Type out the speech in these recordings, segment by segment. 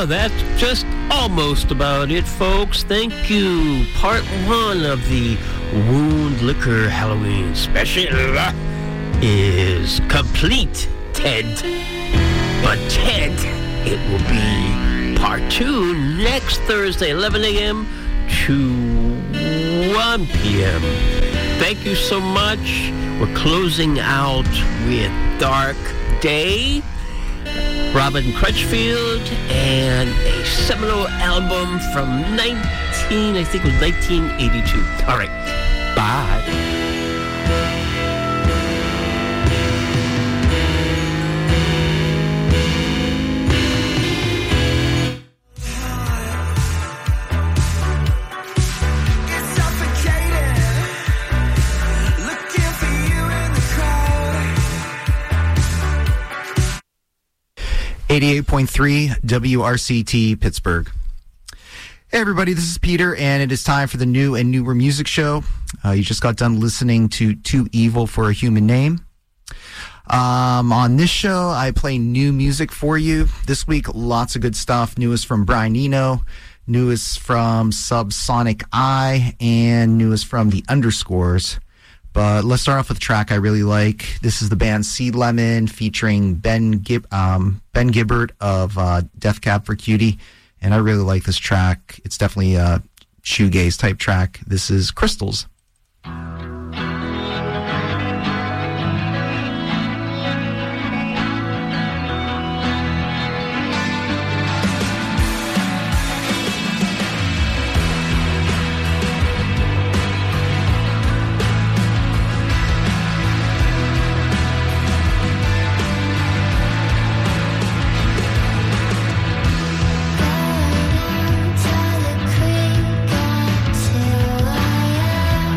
Well, that's just almost about it, folks. Thank you. Part 1 of the Wound Liquor Halloween special is complete, Ted. But Ted, it will be part 2 next Thursday, 11 a.m. to 1 p.m. Thank you so much. We're closing out with Dark Day, Robin Crutchfield, and a seminal album from 1982. All right, bye. It's suffocating, looking for you in the crowd. 88.3 WRCT Pittsburgh. Hey everybody, this is Peter, and it is time for the new and newer music show. You just got done listening to Too Evil for a Human Name. On this show, I play new music for you. This week, lots of good stuff. Newest from Brian Eno, newest from Subsonic Eye, and newest from The Underscores. But let's start off with a track I really like. This is the band Seed Lemon featuring Ben Gibbard of Death Cab for Cutie. And I really like this track. It's definitely a shoegaze type track. This is Crystals. Till I am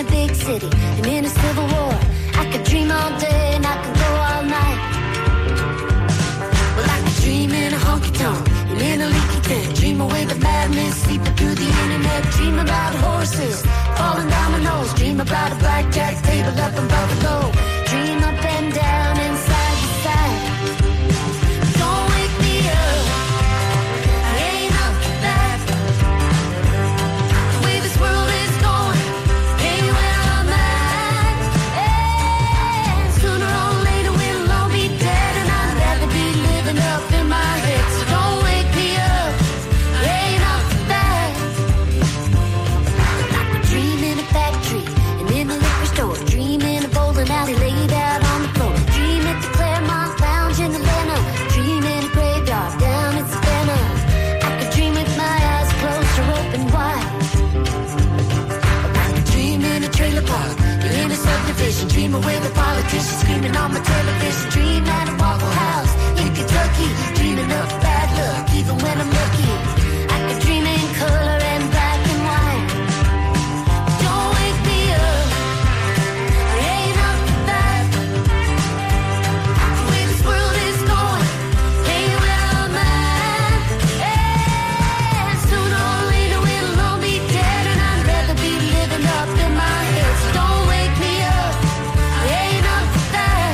a big city, I'm in a civil war. I could dream all day and I could go all night. Well, I could dream in a honky-tonk and in a leaky tent. Dream away the madness, sleeping through the internet. Dream about horses, falling dominoes. Dream about a blackjack table up above the low. Dream up and down and side to side. Don't wake me up, I ain't up for that. The way this world is going ain't where I'm at. And sooner or later we'll all be dead, and I'd rather be living up in my head. So don't wake me up, I ain't up for that. I could dream in a factory and in a liquor store. Dream in a bowling alley laid out on the floor. Dream at the Claremont Lounge in Atlanta. Dream in a graveyard down in Savannah. I could dream with my eyes closed or open wide. I could dream in a trailer park, in a subdivision. Dream away with politicians screaming on my television. Dream at a Waffle House in Kentucky. Dreaming of bad luck even when I'm lucky. I could dream in color and black and white. Don't wake me up, I ain't up for that. The way this world is going ain't where I'm at. And sooner or later we'll all be dead, and I'd rather be living up in my head. So don't wake me up, I ain't up for that.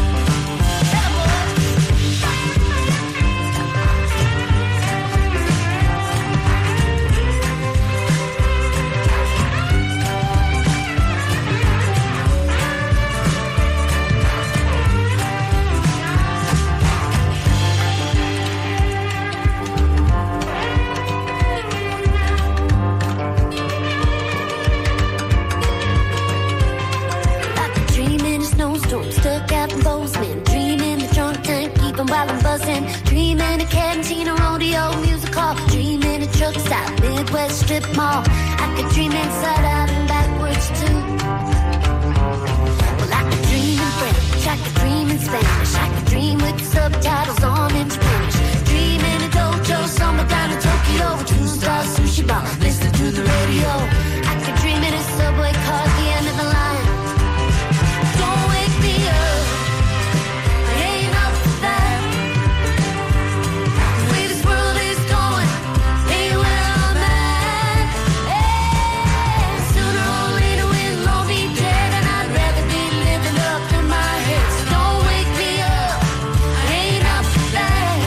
I could dream in a snowstorm, stuck out in Bozeman. Dream in the trunk tank, even while I'm buzzing. Dream in a cantina, rodeo, music hall. Dream in a truck stop, Midwest strip mall. I could dream inside out and backwards too. Well, I could dream in French, I could dream in Spanish. I could dream with the subtitles on in Spanish. Dream in a dojo, somewhere down in Tokyo. A two-star sushi bar, listen to the radio. I could dream in a subway car at the end of the line. Don't wake me up, I ain't up for that. The way this world is going ain't where I'm at. And sooner or later we'll all be dead, and I'd rather be living up in my head. So don't wake me up, I ain't up for that.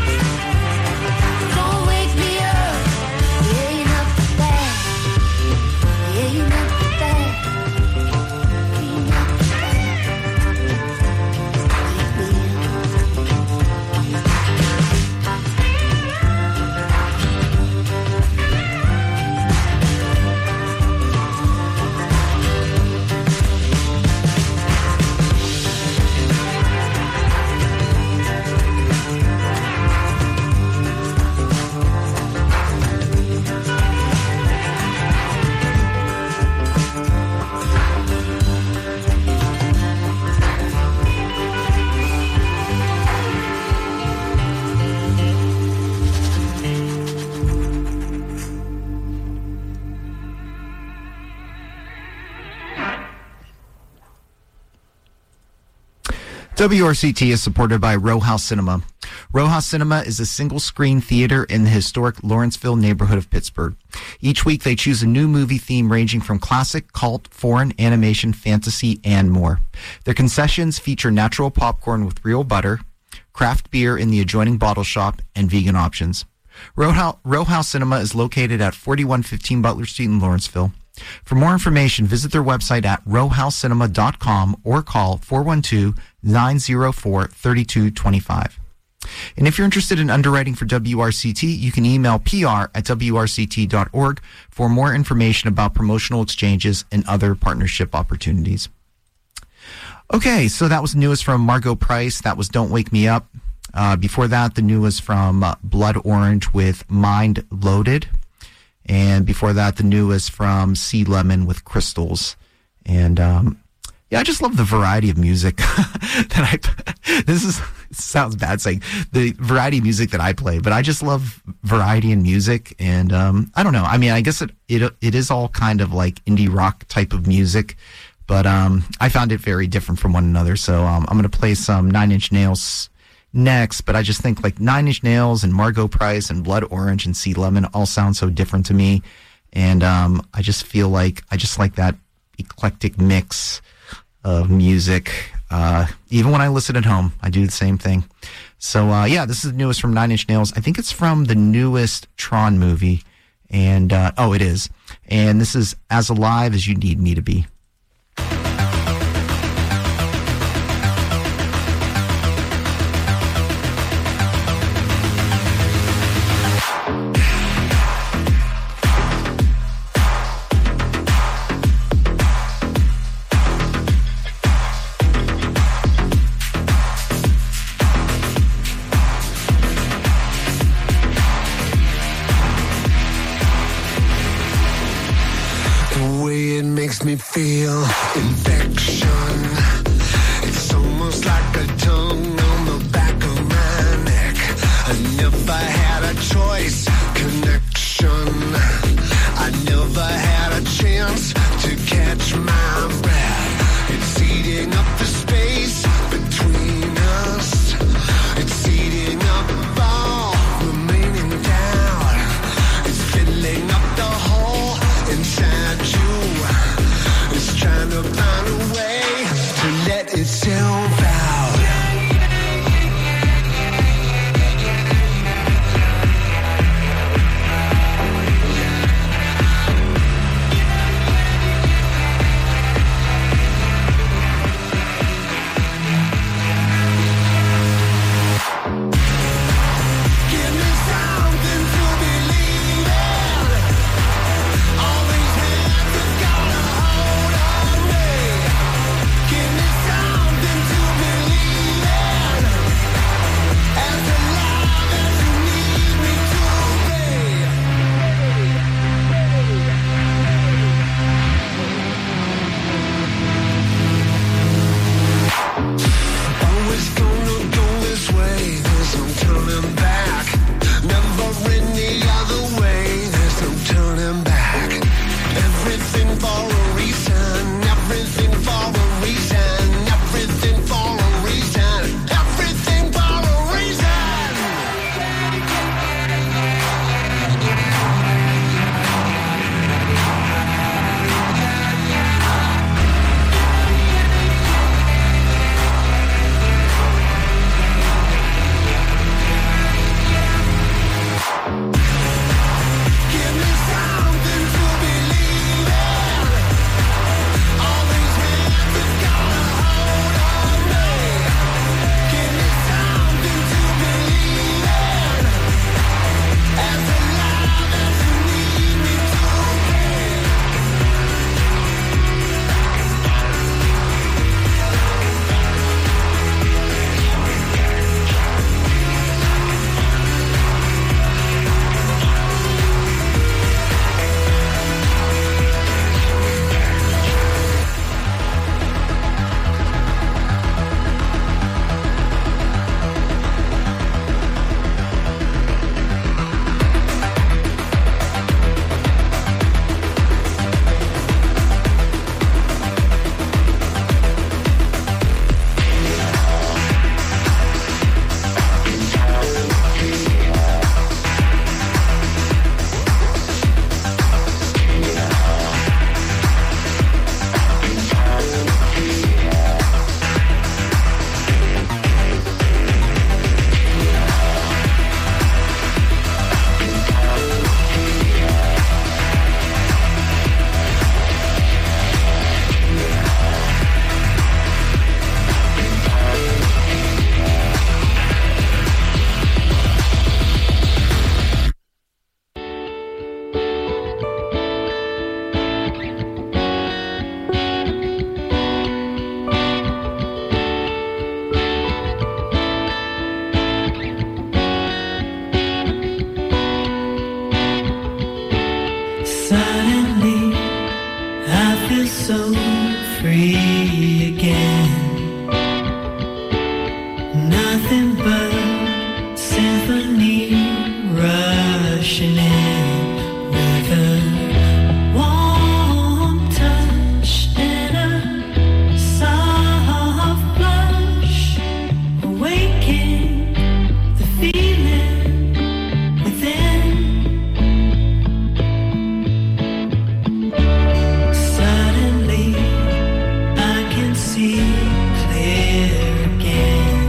Don't wake me up, I ain't up for that. I ain't up for that. Ain't up for that. WRCT is supported by Row House Cinema. Row House Cinema is a single-screen theater in the historic Lawrenceville neighborhood of Pittsburgh. Each week, they choose a new movie theme ranging from classic, cult, foreign, animation, fantasy, and more. Their concessions feature natural popcorn with real butter, craft beer in the adjoining bottle shop, and vegan options. Row House Cinema is located at 4115 Butler Street in Lawrenceville. For more information, visit their website at rowhousecinema.com or call 412-904-3225. And if you're interested in underwriting for WRCT, you can email pr@wrct.org for more information about promotional exchanges and other partnership opportunities. Okay, so that was the newest from Margot Price. That was Don't Wake Me Up. Before that, the new was from Blood Orange with Mind Loaded. And before that, the new was from Sea Lemon with Crystals. And yeah, I just love the variety of music it sounds bad saying the variety of music that I play, but I just love variety in music. And, I don't know. I mean, I guess it is all kind of like indie rock type of music, but, I found it very different from one another. So, I'm going to play some Nine Inch Nails next, but I just think like Nine Inch Nails and Margot Price and Blood Orange and Sea Lemon all sound so different to me. And, I just feel like I just like that eclectic mix of music. Even when I listen at home, I do the same thing. So, yeah, this is the newest from Nine Inch Nails. I think it's from the newest Tron movie. And, it is. And this is As Alive as You Need Me to Be. Makes me feel infection. It's almost like a tongue on the back of my neck. I never had a choice, connection. I never had a chance to catch my breath. It's eating up the space between us. It's eating up all remaining doubt. It's filling up the hole inside you. Trying to find a way to let itself out. Give me something to believe in. All these hands have got a hold on me. Give me something to believe in. As alive as you need me to be. Always gonna go this way. There's no turning back. Never any other way. There's no turning back. Everything for a reason. Everything for a reason. Everything for a reason. Everything for a reason. Give me something to believe in. All these hands have got a hold on me. Give me something to believe in. As alive as you need me to be. Suddenly, I feel so free Nothing but symphony rushing in with a warm touch and a soft blush, awaking the feeling within. Suddenly I can see clear again.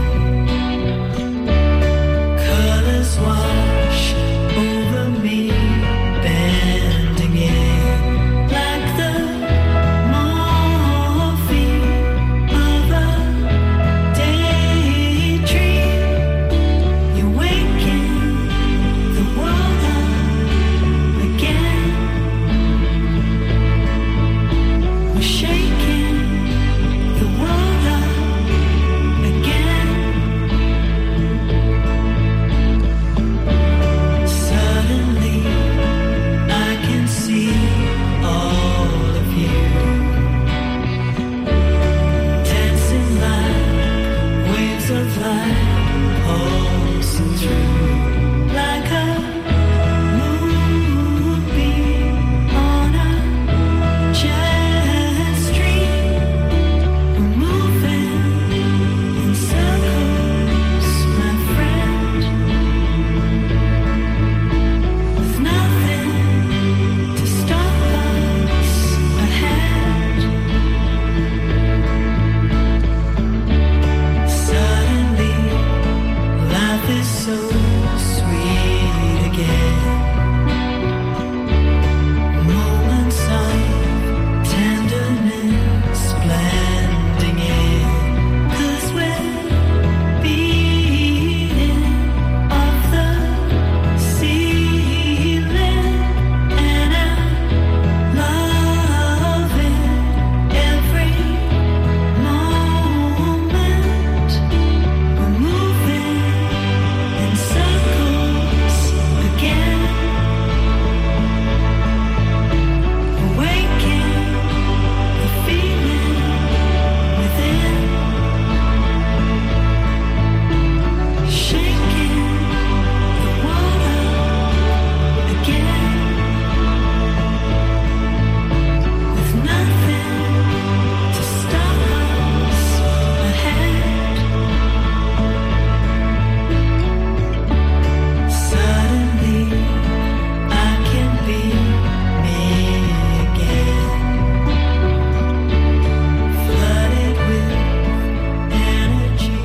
Colors wash over me, bending in like the morphine of a daydream. You're waking the world up again. We're shaking the world up again. Suddenly I can see all of you dancing like waves of light, pulsing through like a moonbeam on a jet stream. We're moving in circles, my friend, with nothing to stop us ahead. Suddenly, life is so sweet again. Moments of tenderness blending in, 'cause we're beating off the ceiling, and I'm loving every moment. We're moving in circles again, awaking the feeling within, shaking the world up again, with nothing to stop us ahead. Suddenly I can be me again, flooded with energy.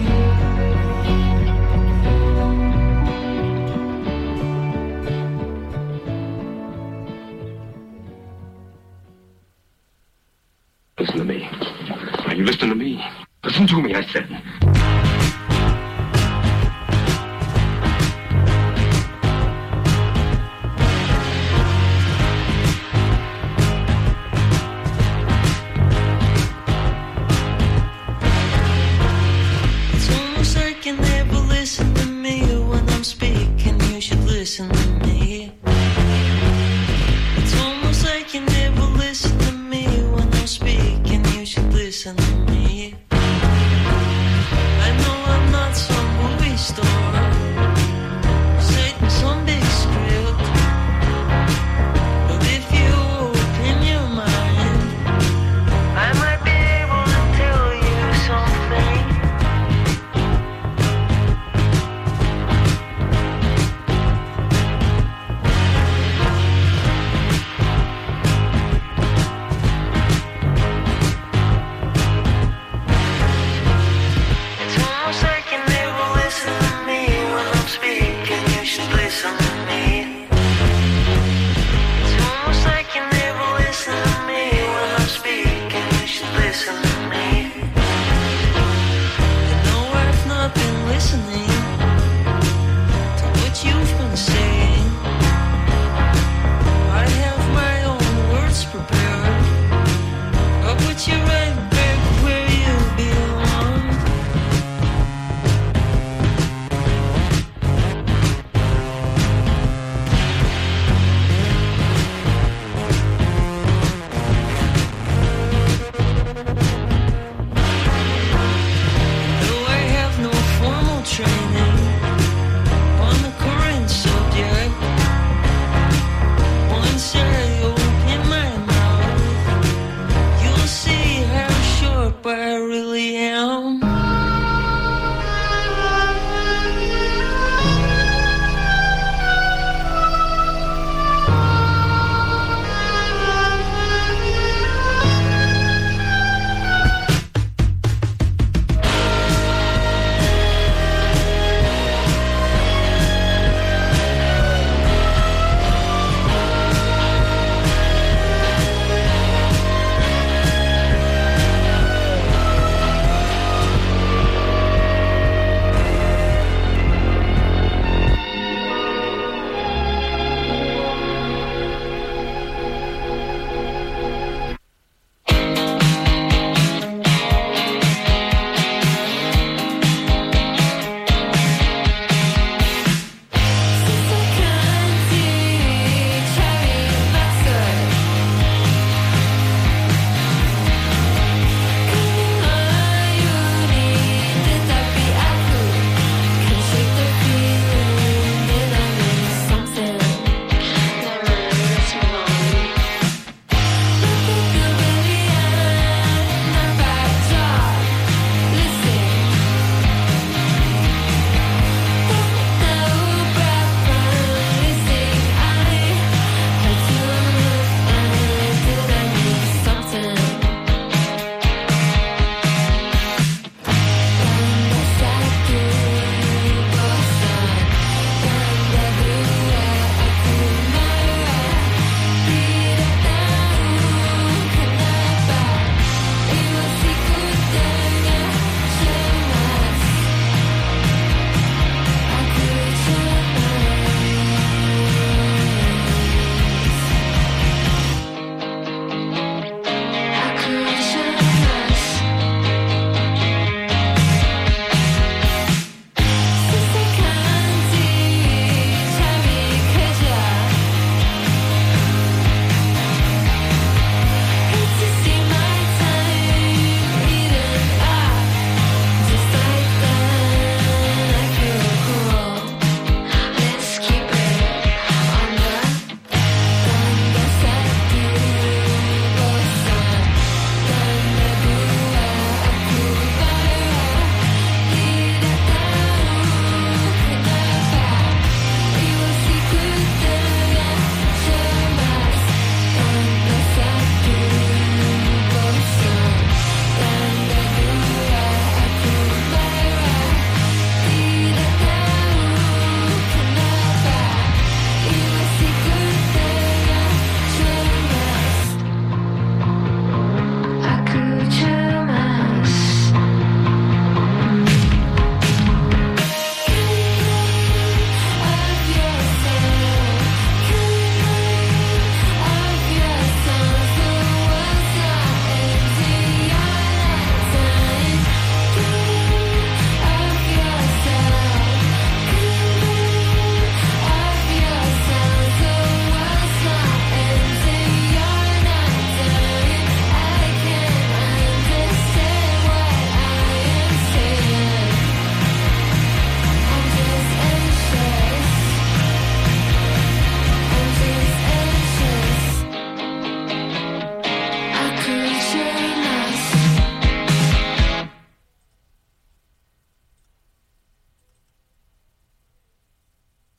Listen to me. Now you listen to me. Listen to me, I said. It's almost like you never listen to me when I'm speaking. You should listen to me. It's almost like you never listen to me when I'm speaking. You should listen to me. I know I'm not some movie star, Satan some big script, but if you open your mind, I might be able to tell you something.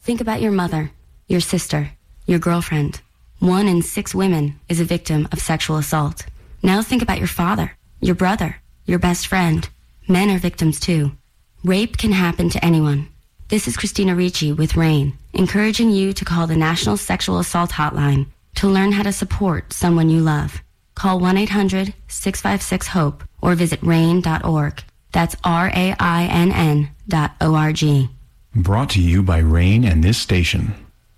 Think about your mother, your sister, your girlfriend. 1 in 6 women is a victim of sexual assault. Now think about your father, your brother, your best friend. Men are victims too. Rape can happen to anyone. This is Christina Ricci with RAIN, encouraging you to call the National Sexual Assault Hotline to learn how to support someone you love. Call 1-800-656-HOPE or visit RAIN.org. That's RAINN.org. Brought to you by RAIN and this station.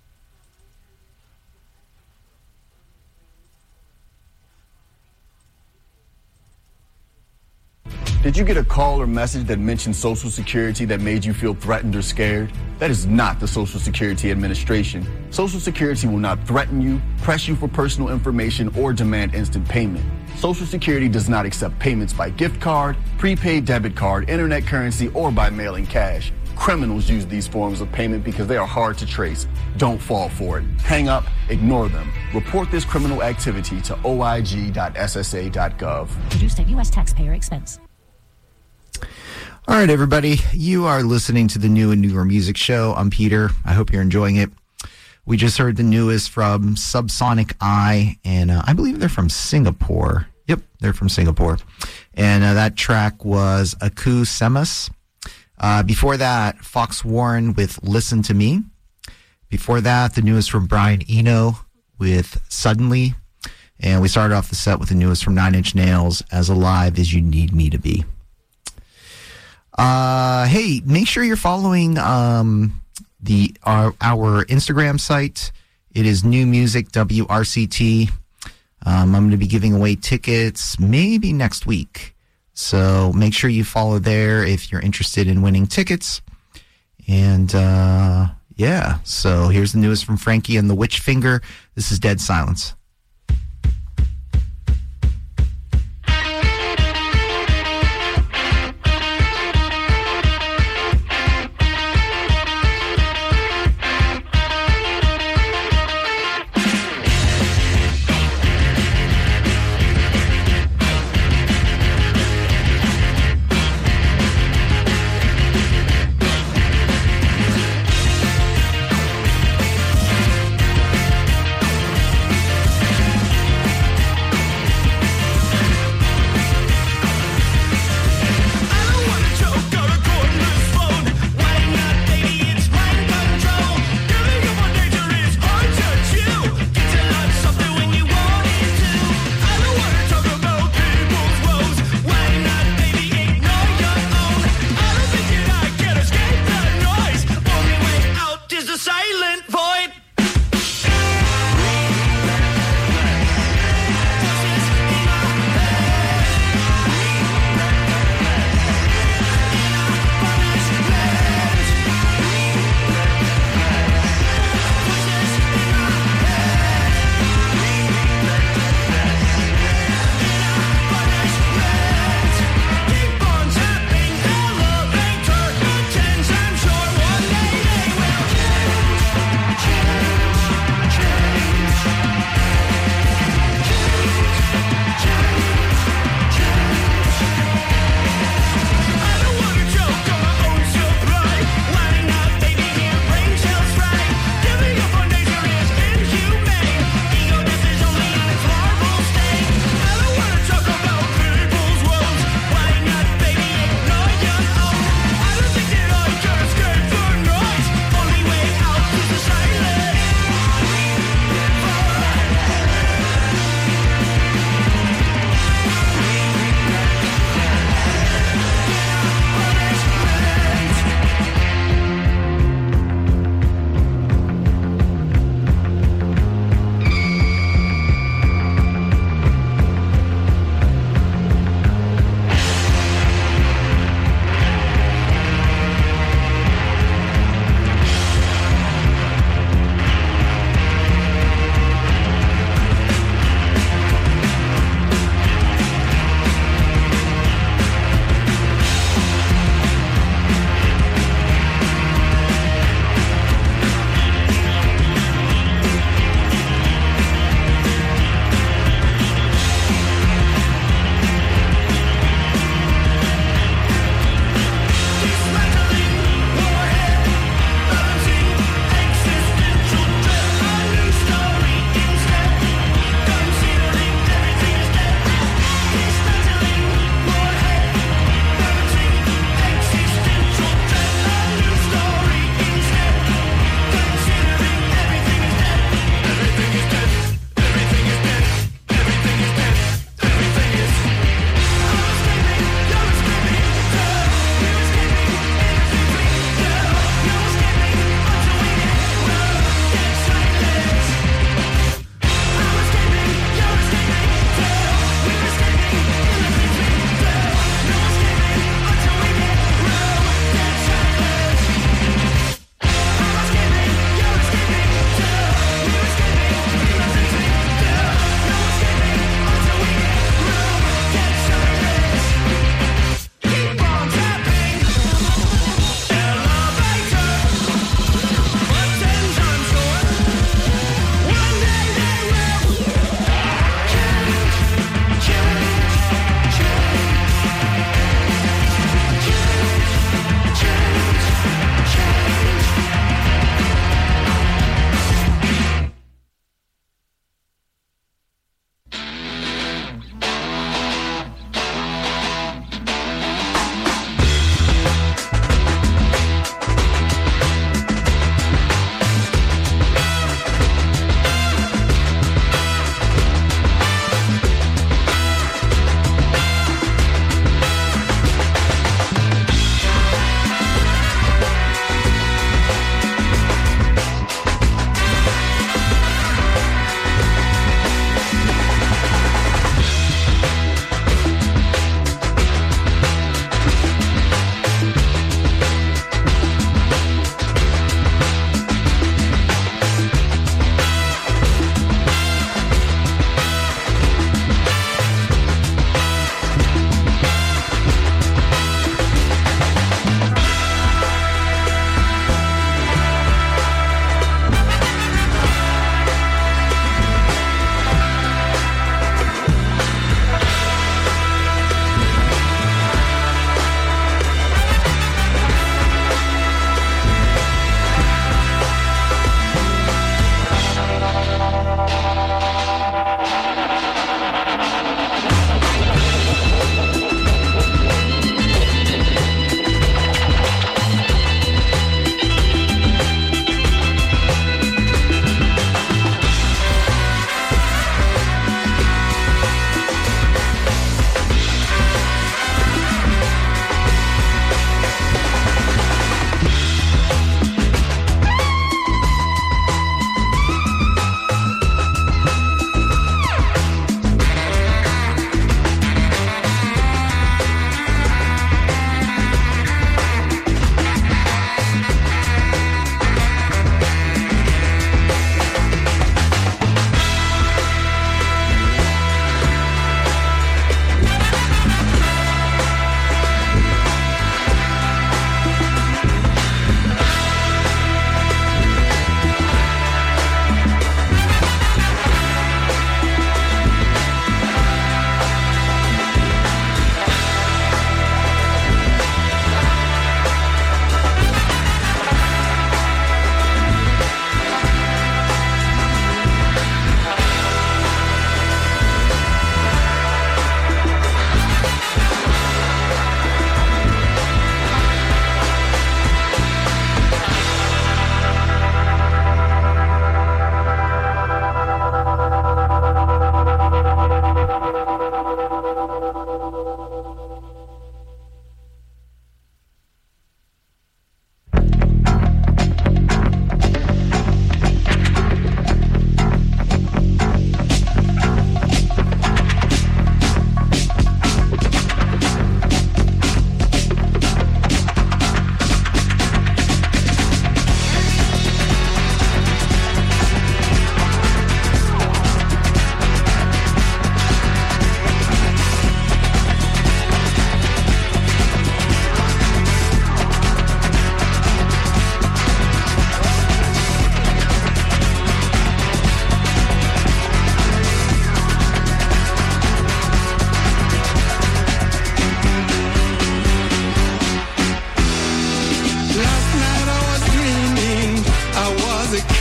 Did you get a call or message that mentioned Social Security that made you feel threatened or scared? That is not the Social Security Administration. Social Security will not threaten you, press you for personal information, or demand instant payment. Social Security does not accept payments by gift card, prepaid debit card, internet currency, or by mailing cash. Criminals use these forms of payment because they are hard to trace. Don't fall for it. Hang up, ignore them. Report this criminal activity to oig.ssa.gov. Produced at U.S. taxpayer expense. All right, everybody. You are listening to the new and newer music show. I'm Peter. I hope you're enjoying it. We just heard the newest from Subsonic Eye, and I believe they're from Singapore. Yep, they're from Singapore. And that track was Aku Semas. Before that, Fox Warren with Listen to Me. Before that, the newest from Brian Eno with Suddenly. And we started off the set with the newest from Nine Inch Nails, As Alive as You Need Me to Be. Hey, make sure you're following our Instagram site. It is New Music WRCT. I'm going to be giving away tickets maybe next week. So make sure you follow there if you're interested in winning tickets. And yeah, so here's the newest from Frankie and the Witch Finger. This is Dead Silence.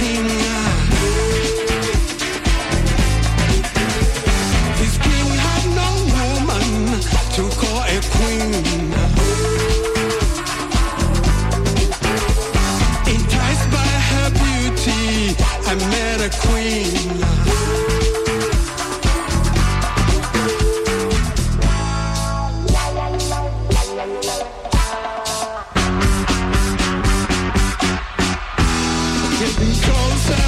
king. His king had no woman to call a queen. Enticed by her beauty, I met a queen. Getting closer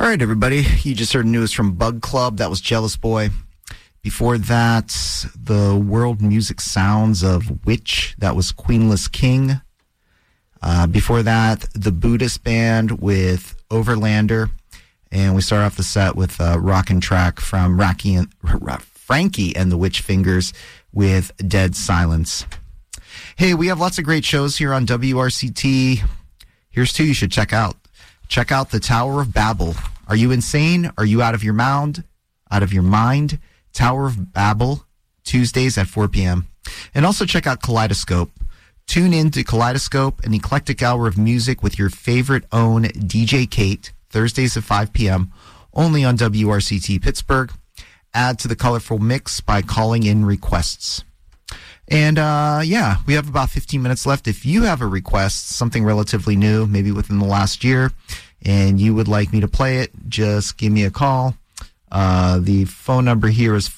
right, everybody. You just heard news from Bug Club. That was Jealous Boy. Before that, the world music sounds of Witch. That was Queenless King. Before that, the Buddhist Band with Overlander. And we start off the set with a rockin' track from Frankie and the Witch Fingers with Dead Silence. Hey, we have lots of great shows here on WRCT. Here's two you should check out. Check out the Tower of Babel. Are you insane? Are you out of your mind? Tower of Babel, Tuesdays at 4 p.m. And also check out Kaleidoscope. Tune in to Kaleidoscope, an eclectic hour of music with your favorite own DJ Kate, Thursdays at 5 p.m., only on WRCT Pittsburgh. Add to the colorful mix by calling in requests. And, we have about 15 minutes left. If you have a request, something relatively new, maybe within the last year, and you would like me to play it, just give me a call. The phone number here is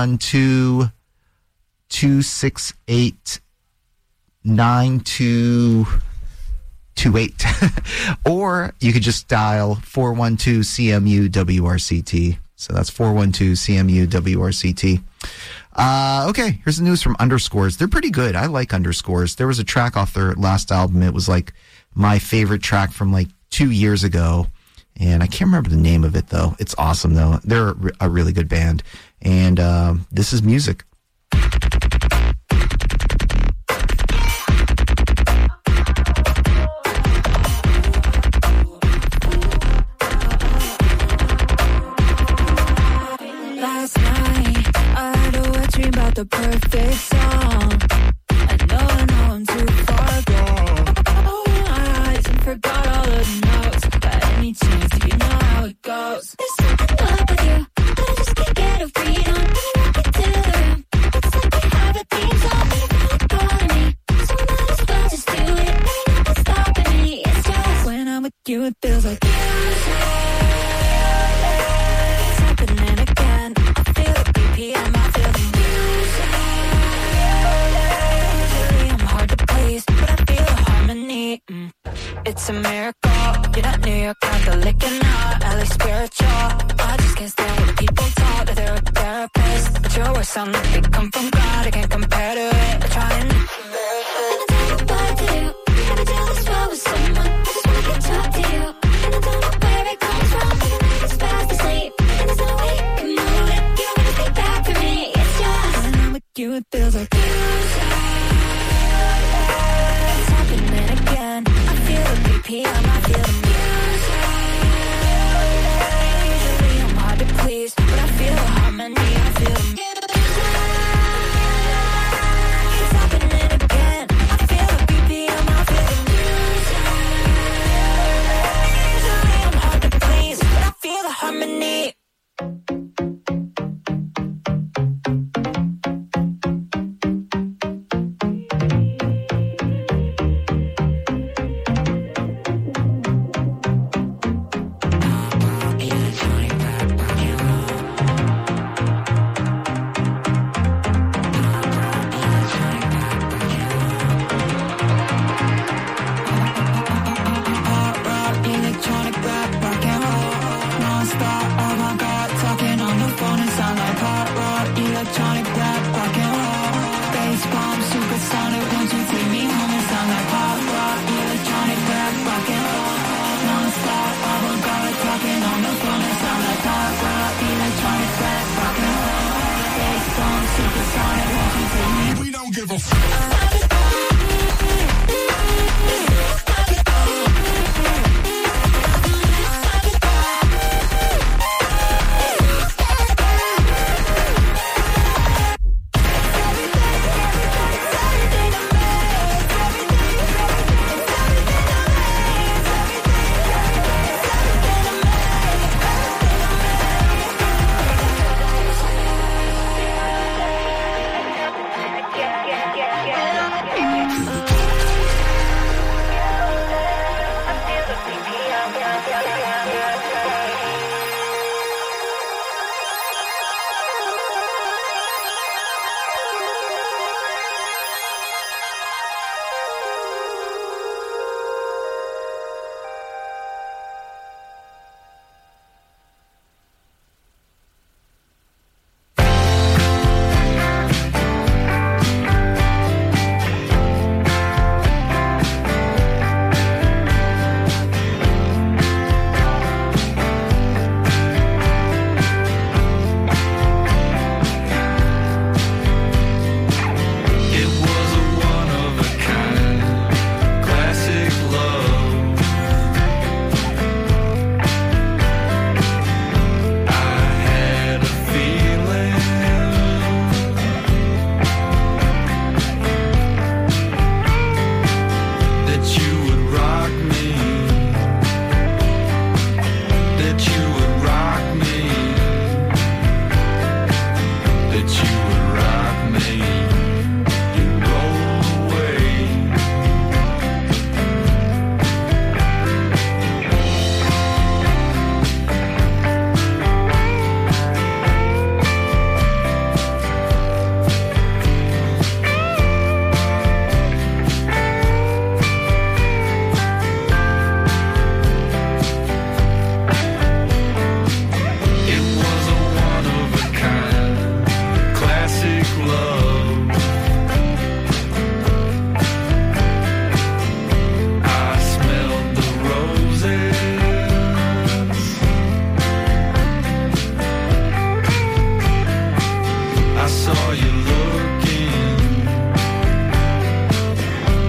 412-268-9228. Or you could just dial 412-CMU-WRCT. So that's 412-CMU-WRCT. Okay, here's the news from Underscores. They're pretty good. I like Underscores. There was a track off their last album. It was like my favorite track from like 2 years ago. And I can't remember the name of it, though. It's awesome, though. They're a really good band. And this is music. Last night, I had a wet dream about the perfect song. I know I'm too far gone. Opened my eyes and forgot all the notes. By any chance, do you know how it goes? There's something up with you, but I just can't get a read on. When you walk into the room, it's like you have a theme song. But you're really calling me, so might as well just do it. Ain't nothing stopping me, it's just when I'm with you, it feels like music. It's happening again. I feel the BPM, I feel the music. Usually I'm hard to please, but I feel the harmony. It's a miracle. You're not New York, Catholic, and not LA spiritual. I just can't stand when people talk that they're a therapist. But your words sound like they come from God. I can't compare to it. I try and I don't know what to do. Never jealous for with someone. I just wanna get talk to you. And I don't know where it comes from. But I just fast asleep. And there's no way you can move it. You don't wanna think back for me. It's just when I'm with you, it feels like music. It's happening again. I feel the BPM, I feel the music. Usually I'm hard to please, but I feel the harmony, I feel the music. It's happening again. I feel the BPM, I feel the music. Usually I'm hard to please, but I feel the harmony.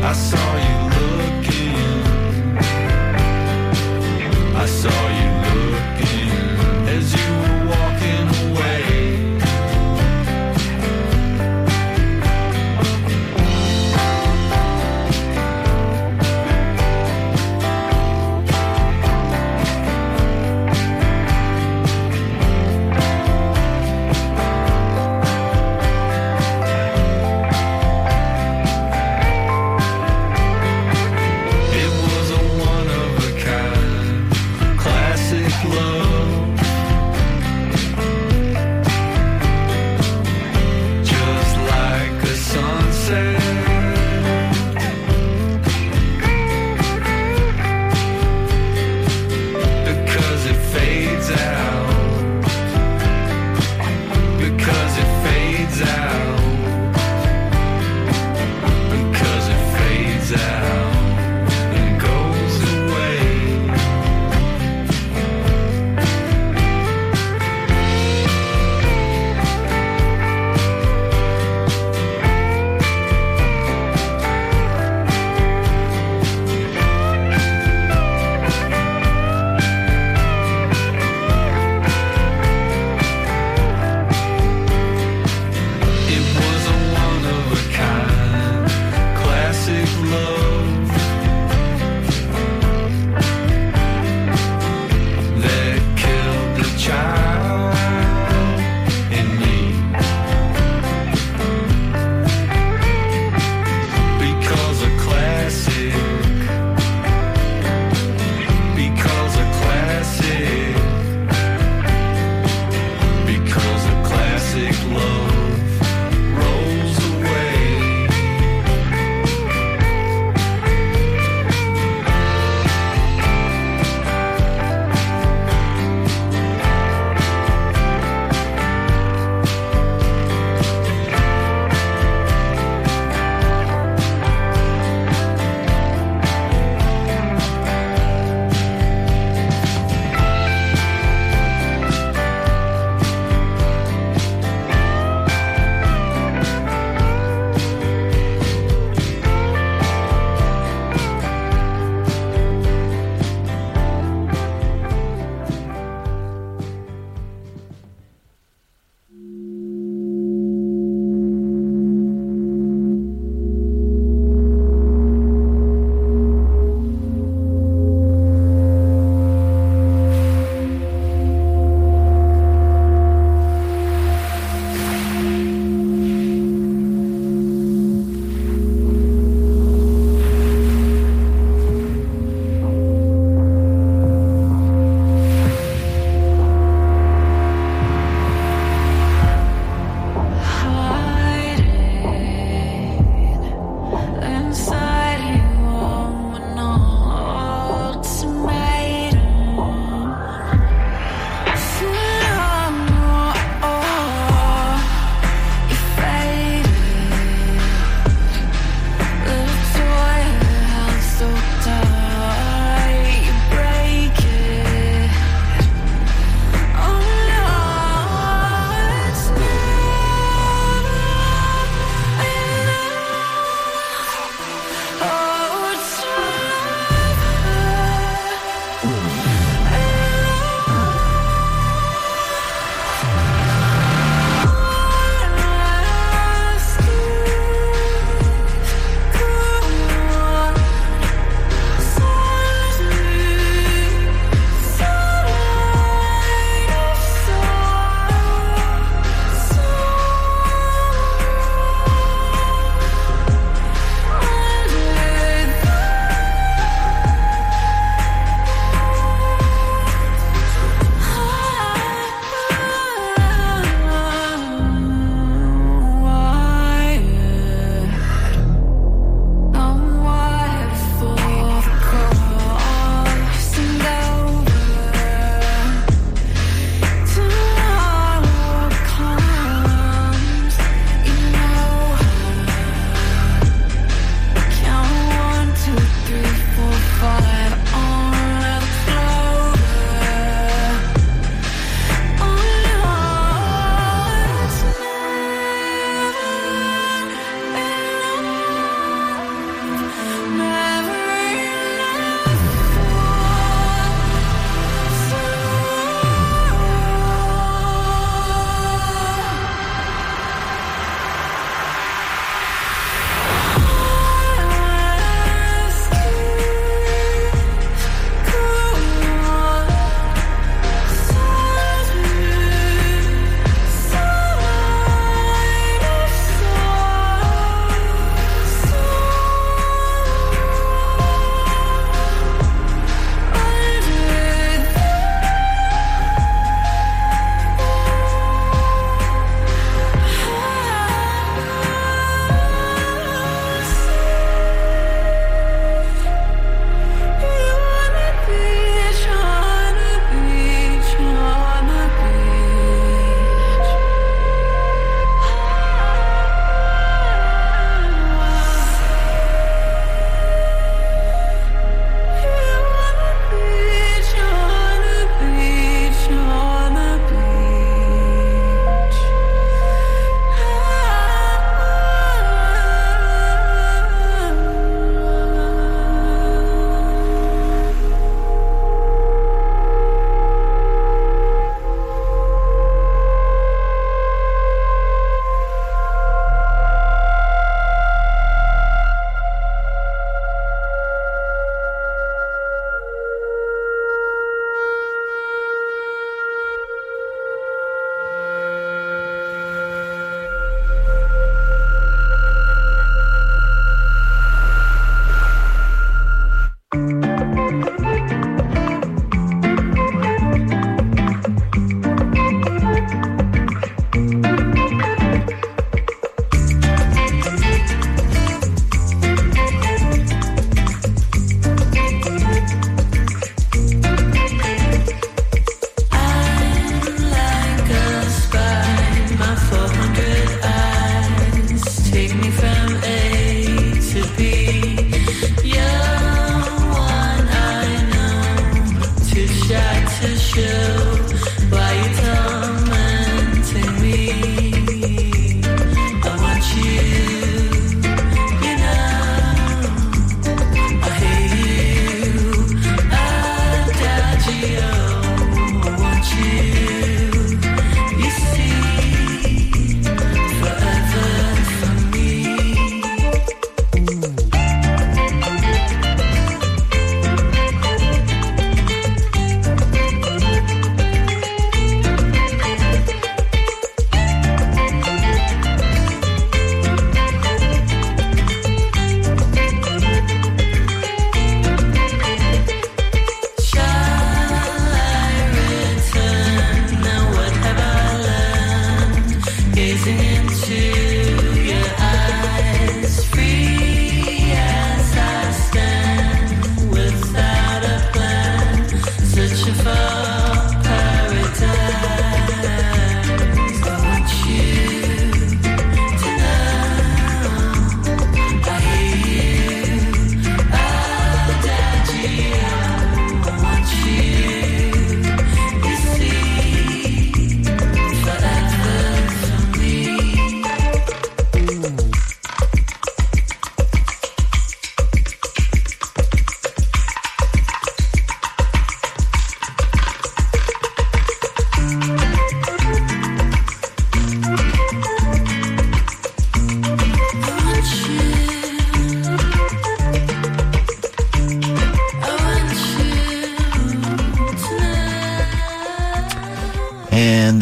I saw you looking. I saw you looking as you were walking away.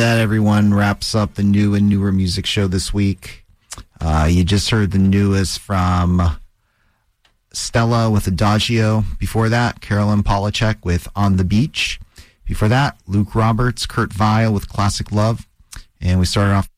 that, everyone, wraps up the new and newer music show this week. You just heard the newest from Stella with Adagio. Before that, Carolyn Polachek with On the Beach. Before that, Luke Roberts, Kurt Vile with Classic Love. And we started off